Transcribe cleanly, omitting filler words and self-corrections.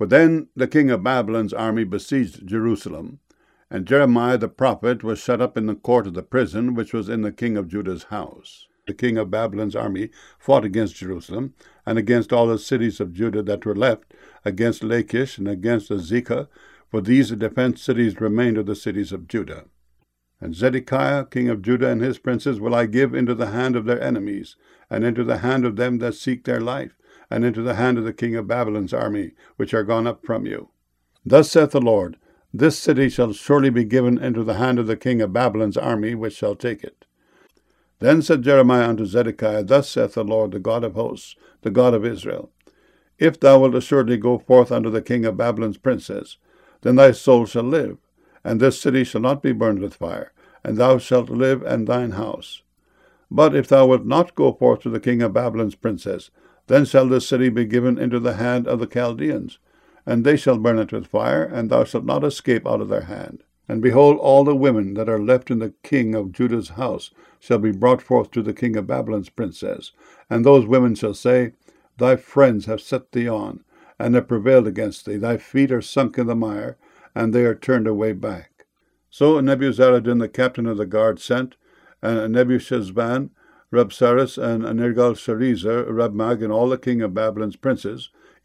For then the king of Babylon's army besieged Jerusalem, and Jeremiah the prophet was shut up in the court of the prison which was in the king of Judah's house. The king of Babylon's army fought against Jerusalem, and against all the cities of Judah that were left, against Lachish, and against Azekah, for these defenced cities remained of the cities of Judah. And Zedekiah king of Judah and his princes will I give into the hand of their enemies, and into the hand of them that seek their life, and into the hand of the king of Babylon's army, which are gone up from you. Thus saith the Lord, this city shall surely be given into the hand of the king of Babylon's army, which shall take it. Then said Jeremiah unto Zedekiah, thus saith the Lord, the God of hosts, the God of Israel, if thou wilt assuredly go forth unto the king of Babylon's princes, then thy soul shall live, and this city shall not be burned with fire, and thou shalt live and thine house. But if thou wilt not go forth to the king of Babylon's princes, then shall this city be given into the hand of the Chaldeans, and they shall burn it with fire, and thou shalt not escape out of their hand. And behold, all the women that are left in the king of Judah's house shall be brought forth to the king of Babylon's princes. And those women shall say, thy friends have set thee on, and have prevailed against thee. Thy feet are sunk in the mire, and they are turned away back. So Nebuzaradan the captain of the guard sent, and Nebuchadnezzar, Rabsaris, and Nergal-Sharezer, Rabmag, and all the king of Babylon's princes,